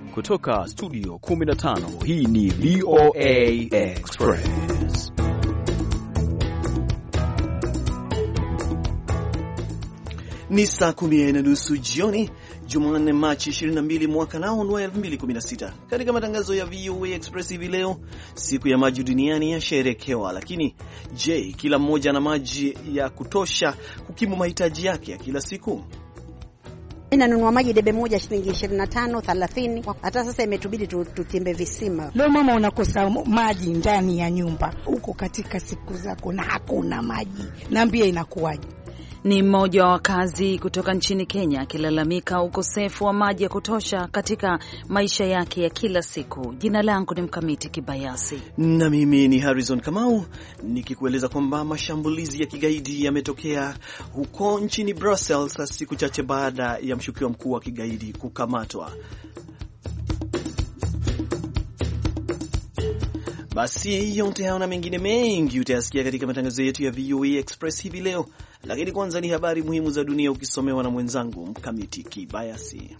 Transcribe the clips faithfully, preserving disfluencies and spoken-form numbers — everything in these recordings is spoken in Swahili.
Kutoka studio kumi na tano, hii ni V O A Express. Ni saa kumi na nusu jioni, Jumanne Machi ishirini na mbili mwaka nao wa elfu mbili kumi na sita. Katika matangazo ya V O A Express hivi leo, siku ya maji duniani yasherekewa, lakini je, kila mmoja ana maji ya kutosha kukimu mahitaji yake ya kila siku? Ninanunua maji debe moja shilingi ishirini na tano thelathini. Hata sasa imetubidi tutimbe visima. Leo mama unakosa maji ndani ya nyumba. Uko katika siku zako na hakuna maji. Naambia inakuwaje? Ni mmoja wa wakazi kutoka nchini Kenya akilalamika ukosefu wa maji ya kutosha katika maisha yake ya kila siku. Jina langu ni Mkamiti Kibayasi. Na mimi ni Harrison Kamau, nikikueleza kwamba mashambulizi ya kigaidi yametokea huko nchini Brussels siku chache baada ya mshukiwa mkuu wa kigaidi kukamatwa. Basi yote haya na mengine mengi utayasikia katika matangazo yetu ya V O A Express hivi leo, lakini kwanza ni habari muhimu za dunia ukisomewa na mwenzangu Mkamiti Kibayasi.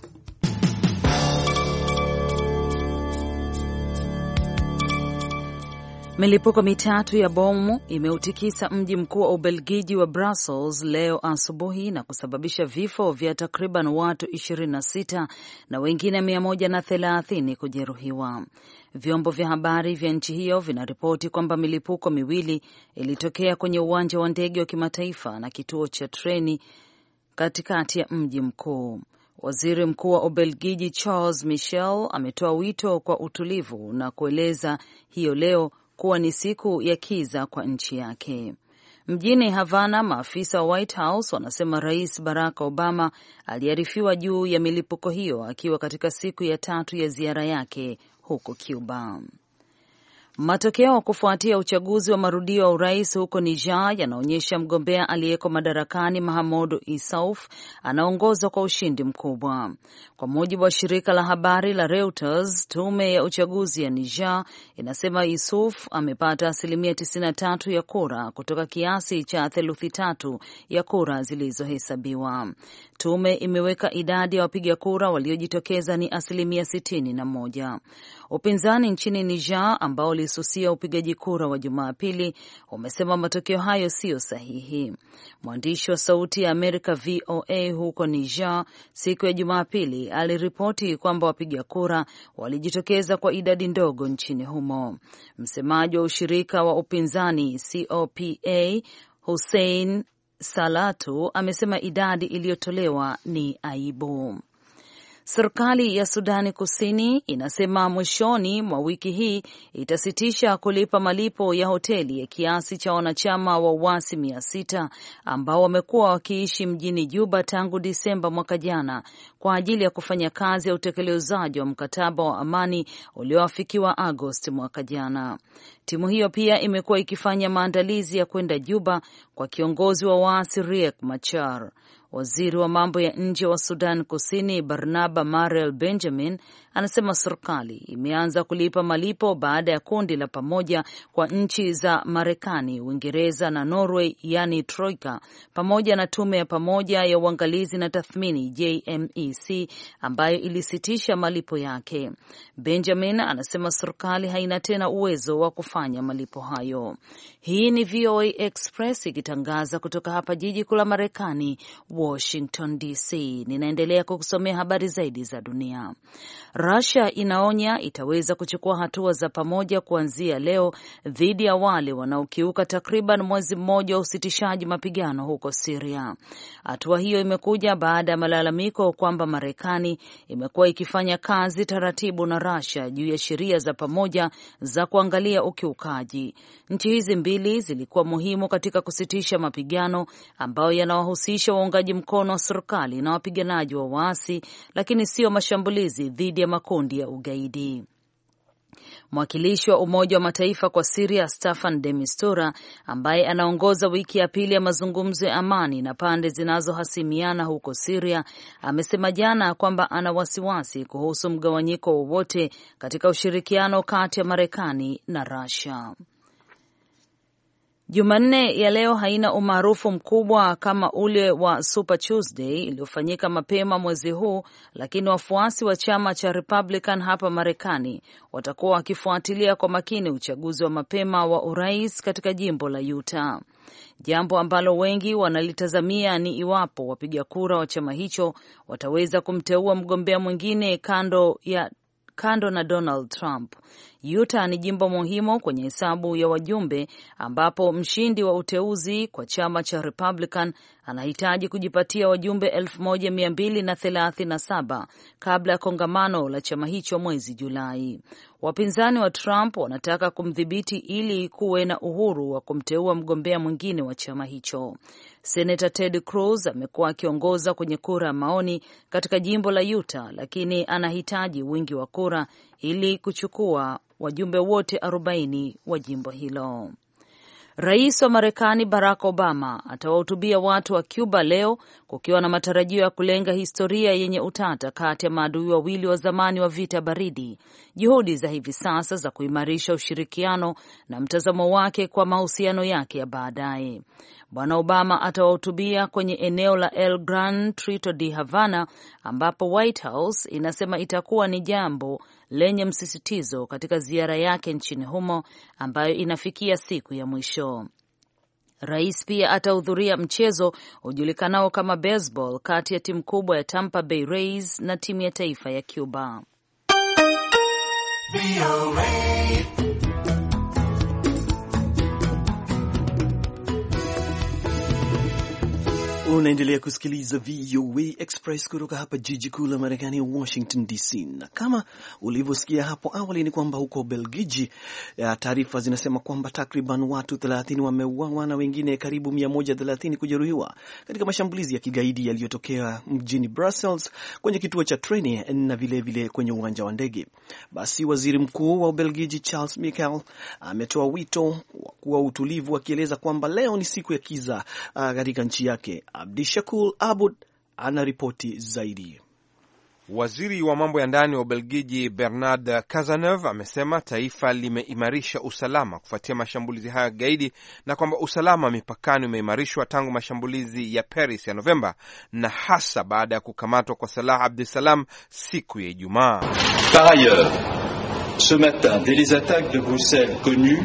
Milipuko mitatu ya bomu imeutikisa mji mkuu wa Ubelgiji wa Brussels leo asubuhi na kusababisha vifo vya takriban watu ishirini na sita na wengine mia moja na thelathini kujeruhiwa. Vyombo vya habari vya nchi hiyo vinaripoti kwamba milipuko miwili ilitokea kwenye uwanja wa ndege wa kimataifa na kituo cha treni katikati ya mji mkuu. Waziri Mkuu wa Ubelgiji Charles Michel ametoa wito kwa utulivu na kueleza hiyo leo kuwa ni siku ya kiza kwa nchi yake. Mjini Havana, maafisa wa White House wanasema Rais Barack Obama aliarifiwa juu ya milipuko hiyo akiwa katika siku ya tatu ya ziara yake huko Cuba. Matokeo kufuatia uchaguzi wa marudio wa urais huko Niger yanaonyesha mgombea aliyeko madarakani Mahamadou Issouf anaongoza kwa ushindi mkubwa. Kwa mujibu wa shirika la habari la Reuters, tume ya uchaguzi ya Niger inasema Issouf amepata asilimia tisini na tatu ya kura kutoka kiasi cha theluthi tatu ya kura zilizohesabiwa. Tume imeweka idadi ya wapiga kura waliojitokeza ni asilimia sitini na moja. Upinzani nchini Niger ambao ulisusia upigaji kura wa Jumapili umesema matokeo hayo siyo sahihi. Mwandishi wa Sauti ya Amerika V O A huko Niger siku ya Jumapili aliripoti kwamba wapiga kura walijitokeza kwa idadi ndogo nchini humo. Msemaji wa ushirika wa upinzani C O P A Hussein Salatu amesema idadi iliyotolewa ni aibu. Serikali ya Sudani Kusini inasema mwishoni mwa wiki hii itasitisha kulipa malipo ya hoteli ya kiasi cha wanachama wa uasi mia sita ambao wamekuwa wakiishi mjini Juba tangu Disemba mwaka jana kwa ajili ya kufanya kazi ya utekelezaji wa mkataba wa amani ulioafikiwa Agosti mwaka jana. Timu hiyo pia imekuwa ikifanya maandalizi ya kwenda Juba kwa kiongozi wa waasi Riek Machar. Waziri wa mambo ya nje wa Sudan Kusini Barnaba Marel Benjamin anasema serikali imeanza kulipa malipo baada ya kundi la pamoja kwa nchi za Marekani, Uingereza na Norway, yani Troika, pamoja na tume ya pamoja ya uangalizi na tathmini J M E C ambayo ilisitisha malipo yake. Benjamin anasema serikali haina tena uwezo wa kufanya malipo hayo. Hii ni V O A Express ikitangaza kutoka hapa jiji kuu la Marekani, Washington D C. Ninaendelea kukusomea habari zaidi za dunia. Russia inaonya itaweza kuchukua hatua za pamoja kuanzia leo dhidi ya wale wanaokiuka takriban mwezi mmoja wa usitishaji mapigano huko Syria. Hatua hiyo imekuja baada ya malalamiko kwamba Marekani imekuwa ikifanya kazi taratibu na Russia juu ya sheria za pamoja za kuangalia ukiukaji. Nchi hizi mbili zilikuwa muhimu katika kusitisha mapigano ambayo yanawahusisha waungaji mkono wa serikali na wapiganaji wa waasi, lakini sio mashambulizi dhidi ya makundi ya ugaidi. Mwakilishi wa Umoja wa Mataifa kwa Syria Staffan de Mistura, ambaye anaongoza wiki ya pili ya mazungumzo ya amani na pande zinazohasimiana huko Syria, amesema jana kwamba ana wasiwasi kuhusu mgawanyiko wowote katika ushirikiano kati ya Marekani na Russia. Jumanne ya leo haina umaarufu mkubwa kama ule wa Super Tuesday iliyofanyika mapema mwezi huu, lakini wafuasi wa chama cha Republican hapa Marekani watakuwa wakifuatilia kwa makini uchaguzi wa mapema wa urais katika jimbo la Utah. Jambo ambalo wengi wanalitazamia ni iwapo wapiga kura wa chama hicho wataweza kumteua mgombea mwingine kando ya kando na Donald Trump. Utah ni jimbo muhimu kwenye hesabu ya wajumbe ambapo mshindi wa uteuzi kwa chama cha Republican anahitaji kujipatia wajumbe elfu moja mia mbili thelathini na saba kabla ya kongamano la chama hicho mwezi Julai. Wapinzani wa Trump wanataka kumdhibiti ili kuwe na uhuru wa kumteua mgombea mwingine wa chama hicho. Senator Ted Cruz amekuwa akiongoza kwenye kura ya maoni katika jimbo la Utah, lakini anahitaji wingi wa kura ili kuchukua wajumbe wote arobaini wa jimbo hilo. Rais wa Marekani Barack Obama atawahutubia watu wa Cuba leo kukiwa na matarajio ya kulenga historia yenye utata kati ya maadui wawili wa zamani wa vita baridi, juhudi za hivi sasa za kuimarisha ushirikiano na mtazamo wake kwa mahusiano yake ya baadaye. Bwana Obama atawahutubia kwenye eneo la El Gran Trito de Havana ambapo White House inasema itakuwa ni jambo lenye msisitizo katika ziara yake nchini humo ambayo inafikia siku ya mwisho. Rais pia atahudhuria mchezo ujulikanao kama baseball kati ya timu kubwa ya Tampa Bay Rays na timu ya taifa ya Cuba. Unaendelea kusikiliza V O A Express kutoka hapa jiji kuu la Marekani, Washington D C. Na kama ulivyosikia hapo awali ni kwamba huko Belgiji, taarifa zinasema kwamba takriban watu thelathini wameuawa na wengine karibu mia moja thelathini kujeruhiwa katika mashambulizi ya kigaidi yaliyotokea mjini Brussels kwenye kituo cha treni na vile vile kwenye uwanja wa ndege. Basi waziri mkuu wa Belgiji Charles Michel ametoa wito wa kuwa utulivu, akieleza kwamba leo ni siku ya kiza katika nchi yake. Abdishakur Abud anaripoti zaidi. Waziri wa mambo ya ndani wa Ubelgiji Bernard Cazeneuve amesema taifa limeimarisha usalama kufuatia mashambulizi hayo ya gaidi na kwamba usalama mipakani umeimarishwa tangu mashambulizi ya Paris ya Novemba na hasa baada ya kukamatwa kwa Salah Abdeslam siku ya Ijumaa. Par ailleurs, ce matin, dès les attaques de Bruxelles connues,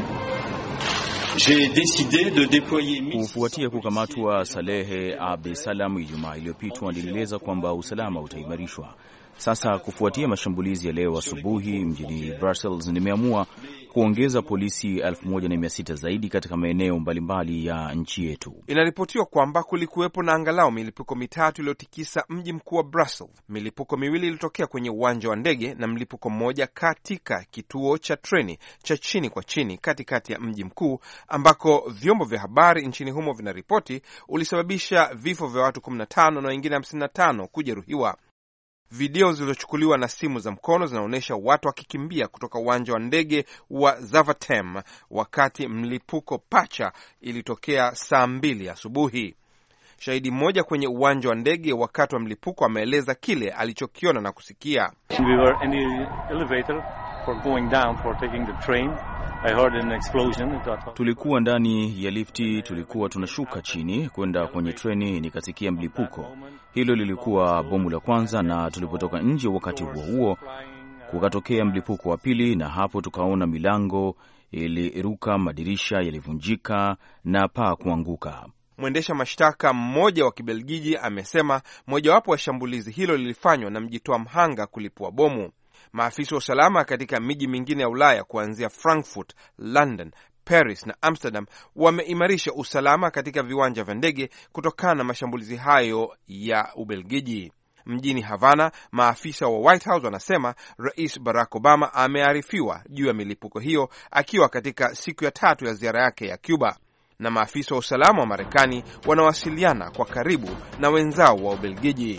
kufuatia kukamatwa Saleh Abdeslam Ijumaa iliyopita, nilieleza kwamba usalama utaimarishwa. Sasa kufuatia mashambulizi ya leo asubuhi mjini Brussels, nimeamua kuongeza polisi elfu moja na mia sita zaidi katika maeneo mbalimbali ya nchi yetu. Inaripotiwa kwamba kulikuwepo na angalau milipuko mitatu iliyotikisa mji mkuu wa Brussels. Milipuko miwili ilitokea kwenye uwanja wa ndege na mlipuko mmoja katika kituo cha treni cha chini kwa chini katikati ya mji mkuu, ambako vyombo vya habari nchini humo vinaripoti ulisababisha vifo vya watu kumi na tano na wengine hamsini na tano kujeruhiwa. Video zilizochukuliwa na simu za mkono zinaonyesha watu wakikimbia kutoka uwanja wa ndege wa Zaventem wakati mlipuko pacha ilitokea saa mbili asubuhi. Shahidi mmoja kwenye uwanja wa ndege wakati wa mlipuko ameeleza kile alichokiona na kusikia. We were in the elevator for going down for taking the train. I heard an explosion. Tulikuwa ndani ya lifti, tulikuwa tunashuka chini kwenda kwenye treni, nikasikia mlipuko. Hilo lilikuwa bomu la kwanza, na tulipotoka nje wakati huo huo kukatokea mlipuko wa pili, na hapo tukaona milango iliruka, madirisha yalivunjika na paa kuanguka. Mwendesha mashtaka mmoja wa Kibelgiji amesema mojawapo wa shambulizi hilo lilifanywa na mjitoa mhanga kulipua bomu. Maafisa wa usalama katika miji mingine ya Ulaya kuanzia Frankfurt, London, Paris na Amsterdam wameimarisha usalama katika viwanja vya ndege kutokana na mashambulizi hayo ya Ubelgiji. Mjini Havana, maafisa wa White House wanasema Rais Barack Obama amearifiwa juu ya milipuko hiyo akiwa katika siku ya tatu ya ziara yake ya Cuba, na maafisa wa usalama wa Marekani wanawasiliana kwa karibu na wenzao wa Ubelgiji.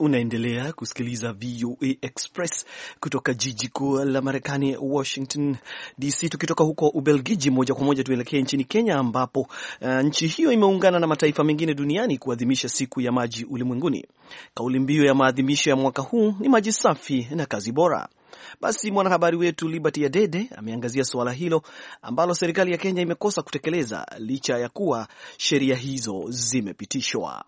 Unaendelea kusikiliza V O A Express kutoka jiji kuu la Marekani, Washington D C. Tukitoka huko Ubelgiji moja kwa moja tuelekee nchini Kenya, ambapo uh, nchi hiyo imeungana na mataifa mengine duniani kuadhimisha siku ya maji ulimwenguni. Kauli mbiu ya maadhimisho ya mwaka huu ni maji safi na kazi bora. Basi mwanahabari wetu Liberty Adede ameangazia suala hilo ambalo serikali ya Kenya imekosa kutekeleza licha ya kuwa sheria hizo zimepitishwa.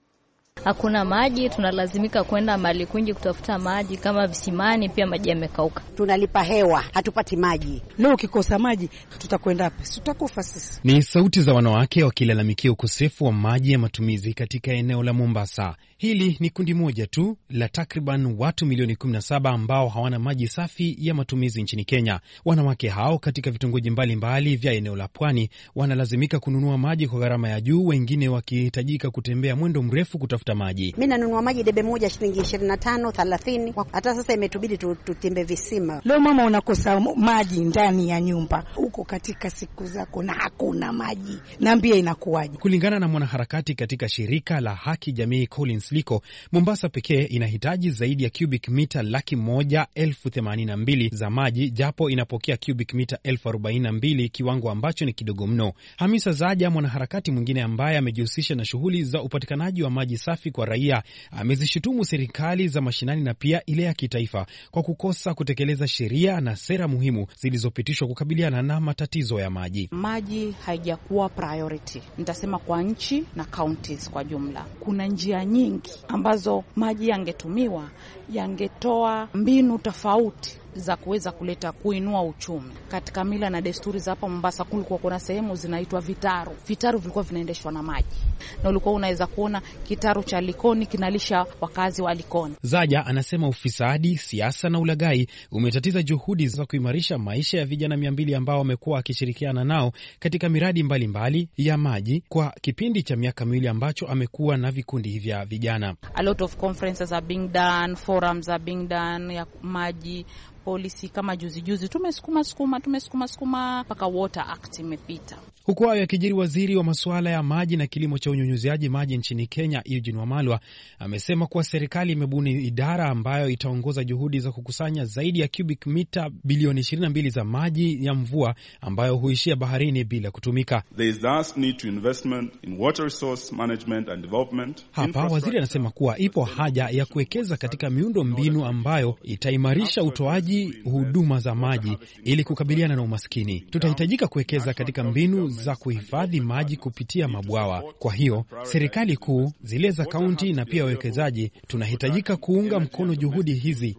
Hakuna maji, tunalazimika kwenda mahali kwingi kutafuta maji, kama visimani, pia maji yamekauka. Tunalipa hewa, hatupati maji. Leo ukikosa maji tutakwenda wapi? Tutakufa sisi. Ni sauti za wanawake wakilalamikia ukosefu wa maji ya matumizi katika eneo la Mombasa. Hili ni kundi moja tu la takriban watu milioni kumi na saba ambao hawana maji safi ya matumizi nchini Kenya. Wanawake hao katika vitongoji mbalimbali vya eneo la Pwani wanalazimika kununua maji kwa gharama ya juu, wengine wakihitajika kutembea mwendo mrefu kutafuta maji. Mimi nanunua maji debe moja shilingi ishirini na tano thelathini. Hata sasa imetubidi tutembe visima. Leo mama unakosa maji ndani ya nyumba. Uko katika siku zako na hakuna maji. Niambie inakuwaje? Kulingana na mwanaharakati katika shirika la Haki Jamii Collins Liko, Mombasa pekee inahitaji zaidi ya cubic mita laki moja elfu themanini na mbili za maji, japo inapokea cubic mita elfu arobaini na mbili, kiwango ambacho ni kidogo mno. Hamisa Zaja, mwanaharakati mwingine ambaye amejihusisha na shughuli za upatikanaji wa maji safi kwa raia, amezishutumu serikali za mashinani na pia ile ya kitaifa kwa kukosa kutekeleza sheria na sera muhimu zilizopitishwa kukabiliana na matatizo ya maji. Maji haijakuwa priority, nitasema kwa nchi na counties kwa jumla. Kuna njia nyingi ambazo maji yangetumiwa, yangetoa mbinu tofauti za kuweza kuleta kuinua uchumi. Katika mila na desturi za hapa Mombasa kulikuwa kuna sehemu zinaitwa vitaru. Vitaru vilikuwa vinaendeshwa na maji. Na ulikuwa unaweza kuona kitaru cha Likoni kinalisha wakazi wa Likoni. Zaja anasema ufisadi, siasa na ulaghai umetatiza juhudi za kuimarisha maisha ya vijana mia mbili ambao wamekuwa wakishirikiana nao katika miradi mbalimbali mbali ya maji kwa kipindi cha miaka miwili ambacho amekuwa na vikundi vya vijana. A lot of conferences are being done, forums are being done ya maji. Polisi kama juzi juzi tumesukuma sukuma tumesukuma sukuma mpaka Water Act imepita. Huku hayo yakijiri, waziri wa masuala ya maji na kilimo cha unyunyuziaji maji nchini Kenya, Eugene Wamalwa, amesema kuwa serikali imebuni idara ambayo itaongoza juhudi za kukusanya zaidi ya cubic mita bilioni ishirini na mbili za maji ya mvua ambayo huishia baharini bila kutumika. There is thus need to investment in water resource management and development. Hapa waziri anasema kuwa ipo haja ya kuwekeza katika miundo mbinu ambayo itaimarisha utoaji huduma za maji ili kukabiliana na umaskini. Tutahitajika kuwekeza katika mbinu za kuhifadhi maji kupitia mabwawa. Kwa hiyo serikali kuu, zile za kaunti na pia wawekezaji tunahitajika kuunga mkono juhudi hizi.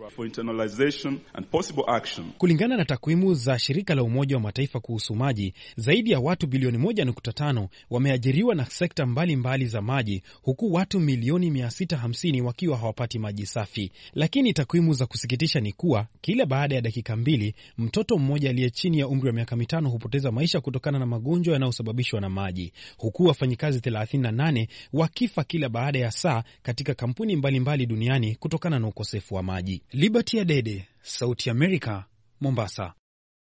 Kulingana na takwimu za shirika la Umoja wa Mataifa kuhusu maji, zaidi ya watu bilioni moja nukta tano wameajiriwa na sekta mbalimbali mbali za maji, huku watu milioni mia sita hamsini wakiwa hawapati maji safi. Lakini takwimu za kusikitisha ni kuwa kila baada ya dakika mbili mtoto mmoja aliye chini ya umri wa miaka mitano hupoteza maisha kutokana na magonjwa yanayosababishwa na maji, huku wafanyikazi thelathini na nane wakifa kila baada ya saa katika kampuni mbalimbali mbali duniani kutokana na ukosefu wa maji. Liberty Adede, Sauti ya Amerika, Mombasa.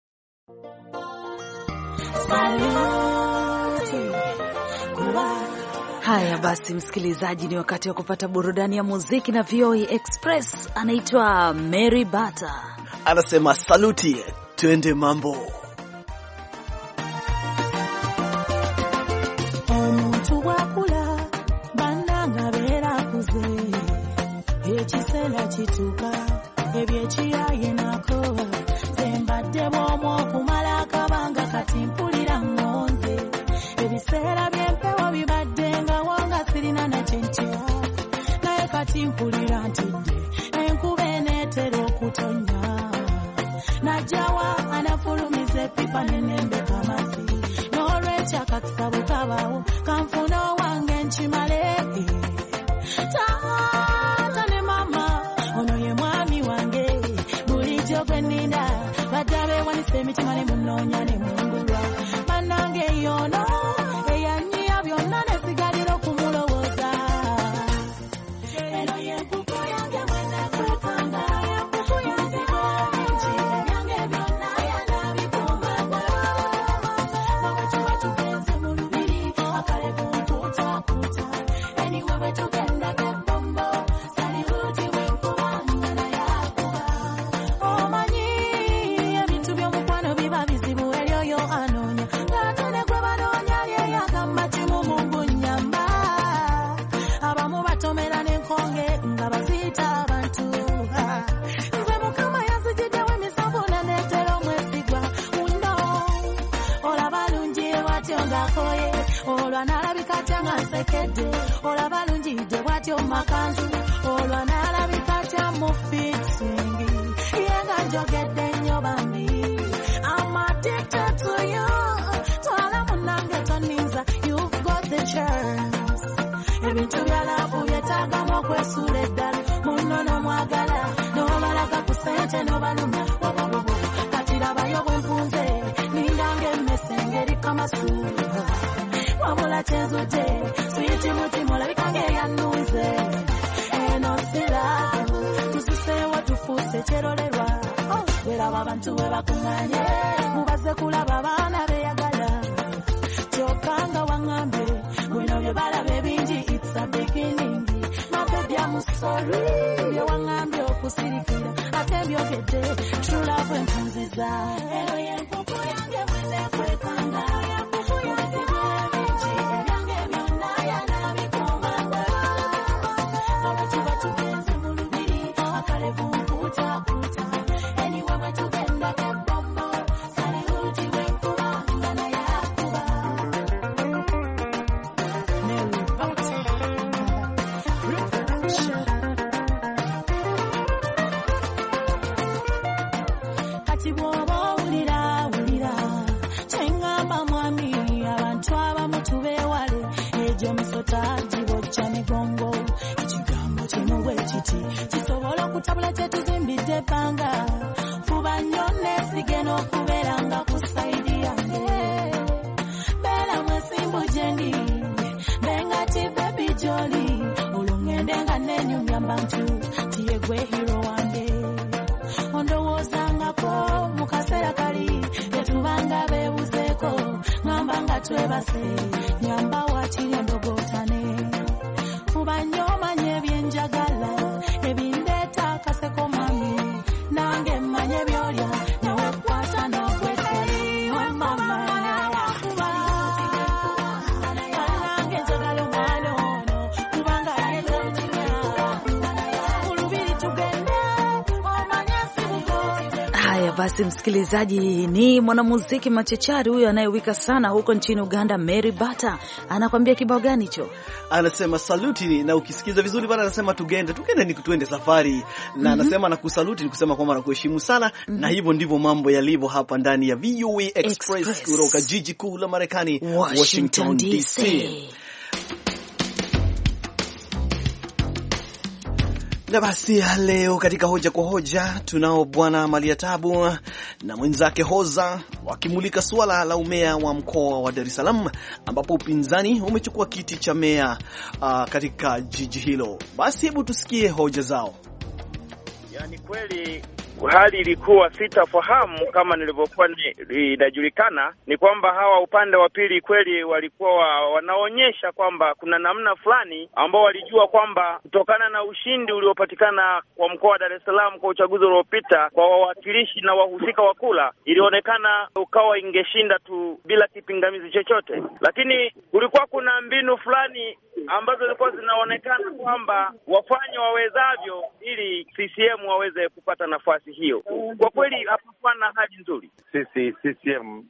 Haya basi, msikilizaji, ni wakati wa kupata burudani ya muziki na V O A Express. Anaitwa Mary Bata, anasema saluti, twende mambo. Omuntu wakula bananga bera kuze ekisela kituka ebyekiyaye nako zembadde bwomo kumala akabanga kati mpulira ngonze ebiseera byempewo bibadde nga wanga sirina nakyentya naye kati mpulira ntidde enkuba eneetera okutonya najawa anafulumiza epipa nenembeka amazzi n'olwekyo akakisabo kabawo kanfuna wange nkimale taata ne mama ono ye mwami wange bulijjo gwe nninda badde abeewanisa emitima ne munoonya ne mungulwa bannange yono eyanyiya byonna nesigalira okumulowooza eno yenkuku yange mwenakwekanga Anywhere we together, get bumbo, yenga sekede olaba lunjide bwatyo makanzu olwanala bikatya mu fixing yenga njogedde nnyo bambi I'm addicted to you twala munange toniza you've got the chance ebintu byalavu byetagamu okwesula eddala muno n'omwagala n'obalaga ku ssente n'obaluma katirabayo bwenfunze nindange emmese ngeri kamasuuba wabula kyenzudde switi mutima olabikange eyannuze eno sirago tususeewo tufuuse kyerolerwa weraba abantu we bakuŋŋaanye mubaze kulaba abaana beyagala kyokka nga waŋŋambe bwino bye balaba ebingi it's a beginning mabebi amusori bye waŋŋambye okusirikira ate mbyogedde true love enfunziza eno y'empuku yange mwenekwekanga kisobola okutabula kyetuzimbidde ebbanga fuba nnyo neesige n'okubeeranga ku sayidi yange beera mwesimbu gye ndi bengati bebi gy'oli olwo ŋŋende nga neenyumya mbantu tiyegwe hiro wange ondowoozangako mu kaseera kali tetubanga beebuzeeko ŋŋamba nga twebase nyamba wakiri endogootane fuba nnyo omanye ebyenjagala ebindeeta akaseko mami nange mmanye byolya nawe kwata n'okwetali mama nange njagala omwana ono kubanga yeetantinya olubiri tugende omanye sibuko. Haya basi, msikilizaji, ni mwanamuziki machachari huyo anayewika sana huko nchini Uganda, Mary Bata. Anakwambia kibao gani hicho? Anasema saluti, na ukisikiza vizuri bana anasema tugende, tugende ni kutuende safari. Na mm -hmm. anasema na kusaluti ni kusema kwamba nakuheshimu sana. Mm -hmm. Na hivyo ndivyo mambo yalivyo hapa ndani ya V O A Express, Express kutoka jiji kuu la Marekani, Washington, Washington D C. Na basi leo katika hoja kwa hoja tunao bwana Malia Tabu na mwenzake Hoza wakimulika suala la umea wa mkoa wa Dar es Salaam, ambapo upinzani umechukua kiti cha mea uh, katika jiji hilo. Basi hebu tusikie hoja zao. Yaani kweli hali ilikuwa sitafahamu kama nilivyokuwa inajulikana, ni kwamba hawa upande wa pili kweli walikuwa wanaonyesha kwamba kuna namna fulani ambao walijua kwamba kutokana na ushindi uliopatikana kwa mkoa wa Dar es Salaam kwa uchaguzi uliopita kwa wawakilishi na wahusika wa kula, ilionekana ukawa ingeshinda tu bila kipingamizi chochote, lakini kulikuwa kuna mbinu fulani ambazo zilikuwa zinaonekana kwamba wafanye wawezavyo ili C C M waweze kupata nafasi hiyo. Kwa kweli hapakuwa na hali nzuri. Sisi C C M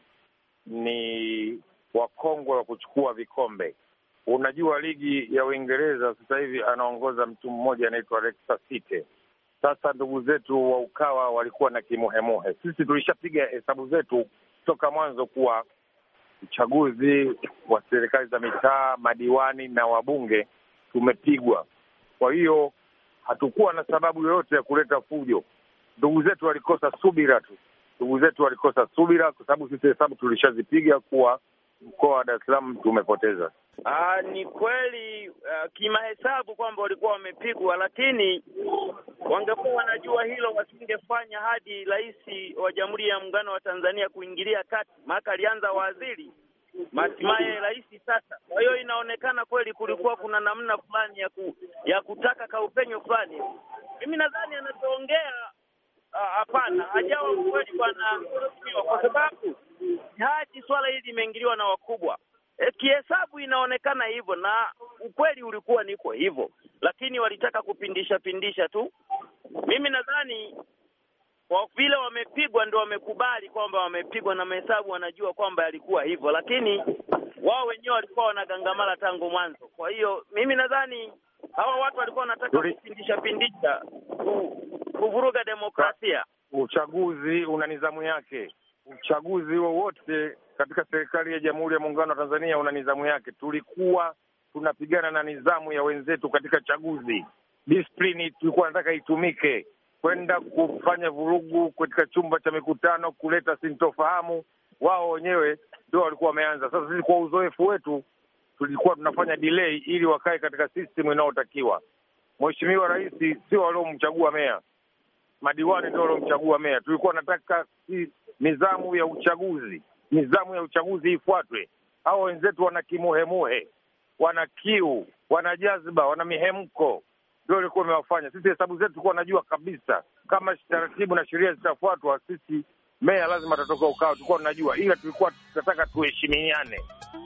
ni wakongwe wa kuchukua vikombe. Unajua ligi ya Uingereza sasa hivi anaongoza mtu mmoja anaitwa Leicester City. Sasa ndugu zetu wa Ukawa walikuwa na kimuhemuhe. Sisi tulishapiga hesabu zetu toka mwanzo kuwa uchaguzi wa serikali za mitaa, madiwani na wabunge tumepigwa. Kwa hiyo hatukuwa na sababu yoyote ya kuleta fujo. Ndugu zetu walikosa subira tu. Ndugu zetu walikosa subira kwa sababu sisi hesabu tulishazipiga kuwa mkoa wa Dar es Salaam tumepoteza. Ah, ni kweli uh, kimahesabu kwamba walikuwa wamepigwa, lakini wangekuwa wanajua hilo wasingefanya hadi rais wa Jamhuri ya Muungano wa Tanzania kuingilia kati. Maka alianza waziri, hatimaye rais sasa. Kwa hiyo inaonekana kweli kulikuwa kuna namna fulani ya ku, ya kutaka kaupenyo fulani. Mimi nadhani anachoongea hapana, uh, hajawa kweli bwana, kwa sababu haji swala hili limeingiliwa na wakubwa. E, kihesabu inaonekana hivyo na ukweli ulikuwa niko hivyo, lakini walitaka kupindisha pindisha tu. Mimi nadhani kwa vile wamepigwa ndio wamekubali kwamba wamepigwa, na mahesabu wanajua kwamba yalikuwa hivyo, lakini wao wenyewe walikuwa wanagangamala tangu mwanzo. Kwa hiyo mimi nadhani hawa watu walikuwa wanataka kupindisha pindisha kuvuruga demokrasia. Uchaguzi una nidhamu yake. Uchaguzi wowote katika serikali ya Jamhuri ya Muungano wa Tanzania una nidhamu yake. Tulikuwa tunapigana na nidhamu ya wenzetu katika chaguzi. Discipline tulikuwa tunataka itumike. Kwenda kufanya vurugu katika chumba cha mikutano, kuleta sintofahamu, wao wenyewe ndio walikuwa wameanza. Sasa sisi kwa uzoefu wetu tulikuwa tunafanya delay ili wakae katika system inayotakiwa. Mheshimiwa Rais sio waliomchagua meya, madiwani ndio waliomchagua meya. Tulikuwa nataka si nidhamu ya uchaguzi, nidhamu ya uchaguzi ifuatwe. Hao wenzetu wana kimuhemuhe, wana kiu, wana jazba, wana mihemko, ndio walikuwa wamewafanya. Sisi hesabu zetu tulikuwa najua kabisa kama taratibu na sheria zitafuatwa, sisi meya lazima atatoka ukao, tulikuwa tunajua, ila tulikuwa tunataka tuheshimiane.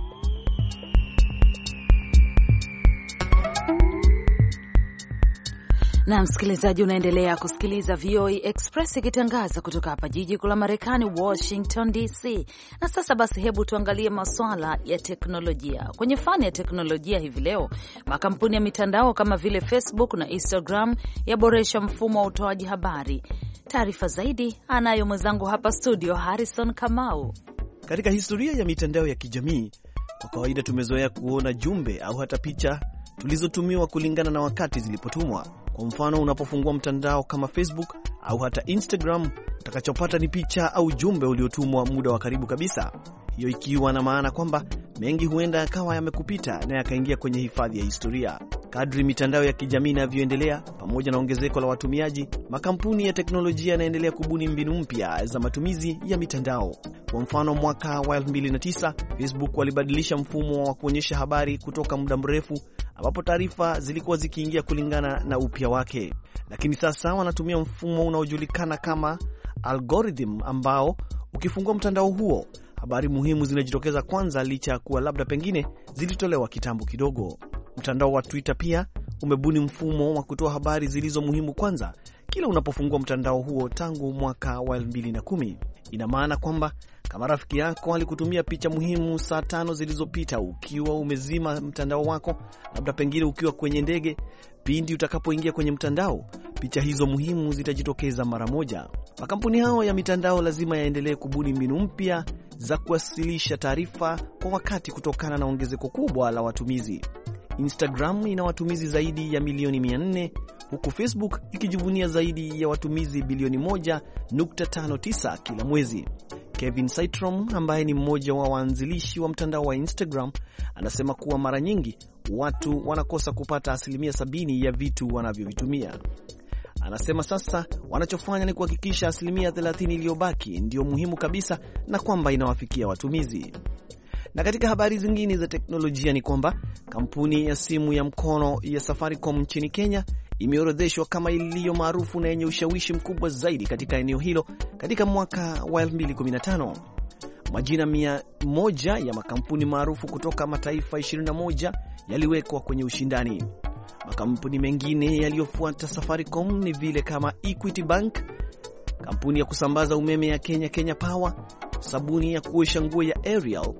Na msikilizaji, unaendelea kusikiliza V O A Express ikitangaza kutoka hapa jiji kuu la Marekani, Washington D C. Na sasa basi, hebu tuangalie masuala ya teknolojia. Kwenye fani ya teknolojia hivi leo, makampuni ya mitandao kama vile Facebook na Instagram yaboresha mfumo wa utoaji habari. Taarifa zaidi anayo mwenzangu hapa studio, Harrison Kamau. Katika historia ya mitandao ya kijamii, kwa kawaida tumezoea kuona jumbe au hata picha tulizotumiwa kulingana na wakati zilipotumwa. Kwa mfano, unapofungua mtandao kama Facebook au hata Instagram, utakachopata ni picha au jumbe uliotumwa muda wa karibu kabisa. Hiyo ikiwa na maana kwamba mengi huenda yakawa yamekupita na yakaingia kwenye hifadhi ya historia. Kadri mitandao ya kijamii inavyoendelea, pamoja na ongezeko la watumiaji, makampuni ya teknolojia yanaendelea kubuni mbinu mpya za matumizi ya mitandao. Kwa mfano, mwaka wa elfu mbili na tisa, Facebook walibadilisha mfumo wa kuonyesha habari kutoka muda mrefu ambapo taarifa zilikuwa zikiingia kulingana na upya wake. Lakini sasa wanatumia mfumo unaojulikana kama algorithm, ambao ukifungua mtandao huo, habari muhimu zinajitokeza kwanza, licha ya kuwa labda pengine zilitolewa kitambo kidogo. Mtandao wa Twitter pia umebuni mfumo wa kutoa habari zilizo muhimu kwanza kila unapofungua mtandao huo tangu mwaka wa elfu mbili na kumi. Ina maana kwamba kama rafiki yako alikutumia picha muhimu saa tano zilizopita ukiwa umezima mtandao wako, labda pengine ukiwa kwenye ndege, pindi utakapoingia kwenye mtandao, picha hizo muhimu zitajitokeza mara moja. Makampuni hao ya mitandao lazima yaendelee kubuni mbinu mpya za kuwasilisha taarifa kwa wakati kutokana na ongezeko kubwa la watumizi. Instagram ina watumizi zaidi ya milioni mia nne, huku Facebook ikijivunia zaidi ya watumizi bilioni moja nukta tano tisa kila mwezi. Kevin Systrom, ambaye ni mmoja wa waanzilishi wa mtandao wa Instagram, anasema kuwa mara nyingi watu wanakosa kupata asilimia sabini ya vitu wanavyovitumia. Anasema sasa wanachofanya ni kuhakikisha asilimia thelathini iliyobaki ndio muhimu kabisa na kwamba inawafikia watumizi. Na katika habari zingine za teknolojia ni kwamba kampuni ya simu ya mkono ya Safaricom nchini Kenya imeorodheshwa kama iliyo maarufu na yenye ushawishi mkubwa zaidi katika eneo hilo katika mwaka wa elfu mbili kumi na tano. Majina mia moja ya makampuni maarufu kutoka mataifa ishirini na moja yaliwekwa kwenye ushindani. Makampuni mengine yaliyofuata Safaricom ni vile kama Equity Bank, kampuni ya kusambaza umeme ya Kenya Kenya Power, sabuni ya kuosha nguo ya Ariel,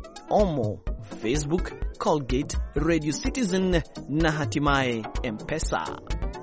Omo, Facebook, Colgate, Radio Citizen na hatimaye M-Pesa.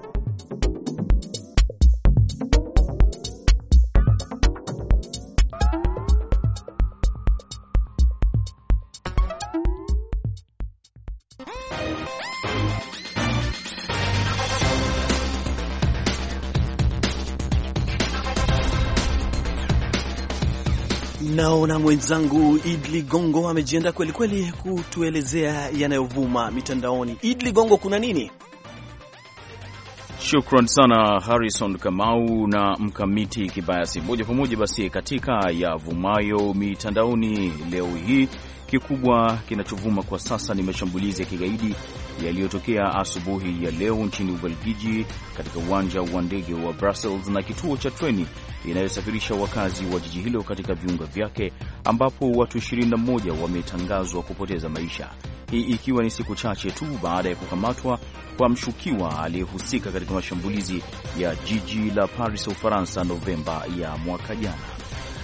Naona mwenzangu Idli Gongo amejiandaa kweli kweli kutuelezea yanayovuma mitandaoni. Idli Gongo, kuna nini? Shukran sana Harrison Kamau na Mkamiti Kibayasi. Moja kwa moja basi katika yavumayo mitandaoni leo hii, kikubwa kinachovuma kwa sasa ni mashambulizi ya kigaidi yaliyotokea asubuhi ya leo nchini Ubelgiji katika uwanja wa ndege wa Brussels na kituo cha treni inayosafirisha wakazi wa jiji hilo katika viunga vyake, ambapo watu ishirini na moja wametangazwa kupoteza maisha. Hii ikiwa ni siku chache tu baada ya kukamatwa kwa mshukiwa aliyehusika katika mashambulizi ya jiji la Paris, Ufaransa, Novemba ya mwaka jana.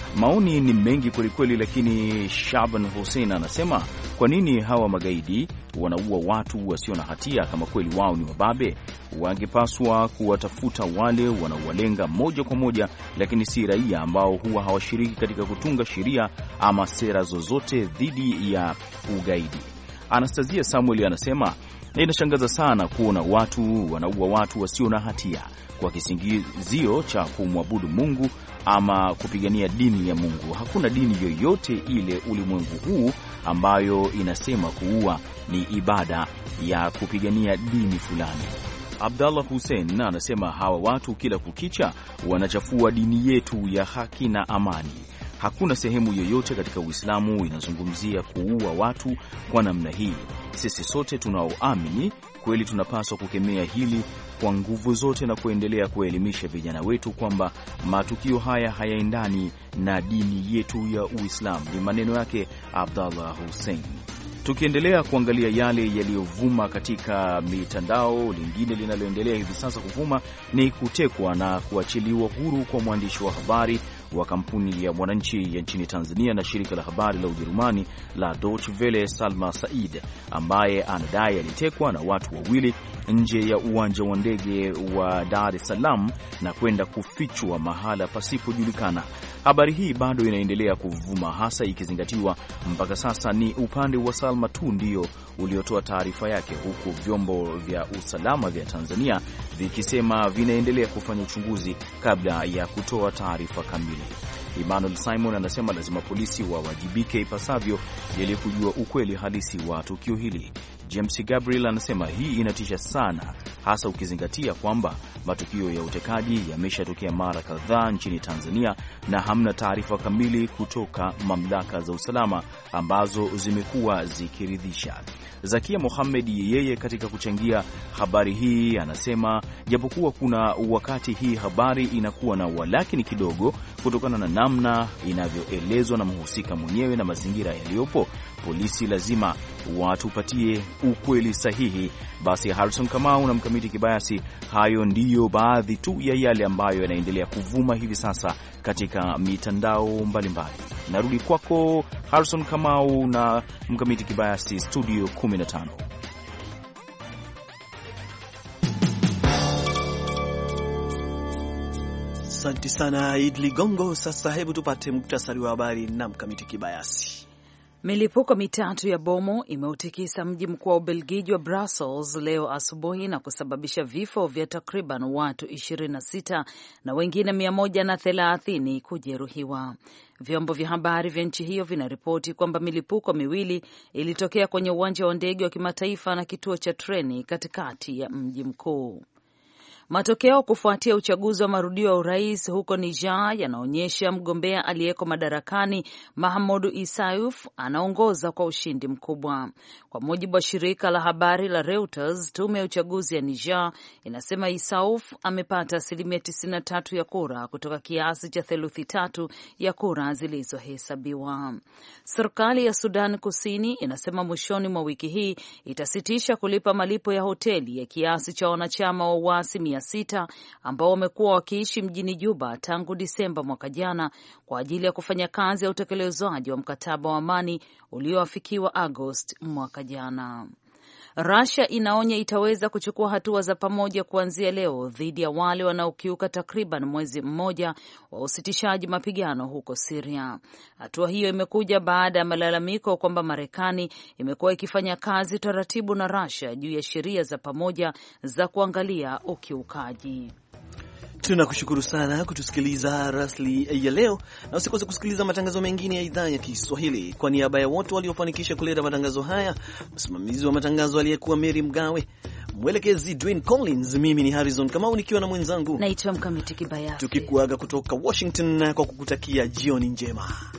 Maoni ni mengi kwelikweli, lakini Shaban Hussein anasema kwa nini hawa magaidi wanaua watu wasio na hatia? Kama kweli wao ni wababe, wangepaswa kuwatafuta wale wanaowalenga moja kwa moja, lakini si raia ambao huwa hawashiriki katika kutunga sheria ama sera zozote dhidi ya ugaidi. Anastasia Samuel anasema inashangaza sana kuona watu wanaua watu wasio na hatia kwa kisingizio cha kumwabudu Mungu ama kupigania dini ya Mungu. Hakuna dini yoyote ile ulimwengu huu ambayo inasema kuua ni ibada ya kupigania dini fulani. Abdallah Hussein anasema hawa watu kila kukicha wanachafua dini yetu ya haki na amani. Hakuna sehemu yoyote katika Uislamu inazungumzia kuua watu kwa namna hii. Sisi sote tunaoamini kweli tunapaswa kukemea hili kwa nguvu zote na kuendelea kuelimisha vijana wetu kwamba matukio haya hayaendani na dini yetu ya Uislamu. Ni maneno yake Abdallah Hussein. Tukiendelea kuangalia yale yaliyovuma katika mitandao, lingine linaloendelea hivi sasa kuvuma ni kutekwa na kuachiliwa huru kwa mwandishi wa habari wa kampuni ya Mwananchi ya nchini Tanzania na shirika la habari la Ujerumani la Deutsche Welle, Salma Said, ambaye anadai alitekwa na watu wawili nje ya uwanja wa ndege wa Dar es Salaam na kwenda kufichwa mahala pasipojulikana. Habari hii bado inaendelea kuvuma, hasa ikizingatiwa mpaka sasa ni upande wa Salma tu ndio uliotoa taarifa yake, huku vyombo vya usalama vya Tanzania vikisema vinaendelea kufanya uchunguzi kabla ya kutoa taarifa kamili. Emmanuel Simon anasema lazima polisi wawajibike ipasavyo ili kujua ukweli halisi wa tukio hili. James Gabriel anasema hii inatisha sana, hasa ukizingatia kwamba matukio ya utekaji yameshatokea mara kadhaa nchini Tanzania na hamna taarifa kamili kutoka mamlaka za usalama ambazo zimekuwa zikiridhisha. Zakia Mohamed yeye katika kuchangia habari hii anasema japokuwa kuna wakati hii habari inakuwa na walakini kidogo kutokana na namna inavyoelezwa na mhusika mwenyewe na mazingira yaliyopo, polisi lazima watupatie ukweli sahihi. Basi Harrison Kamau na Mkamiti Kibayasi, hayo ndiyo baadhi tu ya yale ambayo yanaendelea kuvuma hivi sasa katika mitandao mbalimbali. Narudi kwako Harrison Kamau na Mkamiti Kibayasi, studio kumi na tano. Asante sana Idli Gongo. Sasa hebu tupate muktasari wa habari na Mkamiti Kibayasi. Milipuko mitatu ya bomu imeutikisa mji mkuu wa Ubelgiji wa Brussels leo asubuhi na kusababisha vifo vya takriban watu ishirini na sita na wengine mia moja na thelathini kujeruhiwa. Vyombo vya habari vya nchi hiyo vinaripoti kwamba milipuko miwili ilitokea kwenye uwanja wa ndege wa kimataifa na kituo cha treni katikati ya mji mkuu. Matokeo kufuatia uchaguzi wa marudio wa urais huko Niger yanaonyesha mgombea aliyeko madarakani Mahamadou Issouf anaongoza kwa ushindi mkubwa. Kwa mujibu wa shirika la habari la Reuters, tume ya uchaguzi ya Niger inasema Issouf amepata asilimia tisini na tatu ya kura kutoka kiasi cha theluthi tatu ya kura zilizohesabiwa. Serikali ya Sudan Kusini inasema mwishoni mwa wiki hii itasitisha kulipa malipo ya hoteli ya kiasi cha wanachama wa uasi mia sita ambao wamekuwa wakiishi mjini Juba tangu Disemba mwaka jana kwa ajili ya kufanya kazi ya utekelezaji wa mkataba wa amani ulioafikiwa Agosti mwaka jana. Russia inaonya itaweza kuchukua hatua za pamoja kuanzia leo dhidi ya wale wanaokiuka takriban mwezi mmoja wa usitishaji mapigano huko Syria. Hatua hiyo imekuja baada ya malalamiko kwamba Marekani imekuwa ikifanya kazi taratibu na Russia juu ya sheria za pamoja za kuangalia ukiukaji. Tunakushukuru sana kutusikiliza rasli ya leo, na usikose kusikiliza matangazo mengine ya idhaa ya Kiswahili. Kwa niaba ya wote waliofanikisha kuleta matangazo haya, msimamizi wa matangazo aliyekuwa Mary Mgawe, mwelekezi Dwayne Collins, mimi ni Harrison Kamau nikiwa na mwenzangu naitwa Mkamiti Kibayasi, tukikuaga kutoka Washington kwa kukutakia jioni njema.